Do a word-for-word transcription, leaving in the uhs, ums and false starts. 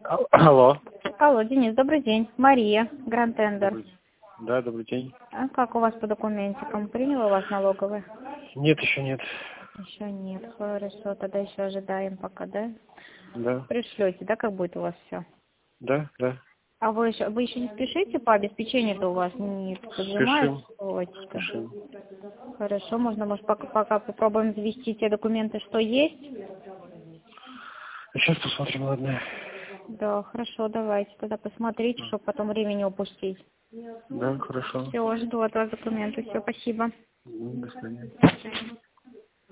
Ал- Алло. Алло, Денис, добрый день. Мария, Гранд Тендер. Добрый- Да, добрый день. А как у вас по документикам? Приняла вас налоговая? Нет, еще нет. Еще нет. Хорошо, тогда еще ожидаем пока, да? Да, Пришлете, да, как будет у вас все? да, да. А вы еще, вы еще не спешите по обеспечению-то у вас не поджимает? Спешим, Срочка? спешим. Хорошо, можно, может, пока, пока попробуем завести те документы, что есть? Сейчас посмотрим, ладно. Да, хорошо, давайте тогда посмотрите, чтобы потом времени упустить. Да, хорошо. Все, жду от вас документы. Все, спасибо. М, До свидания. До свидания.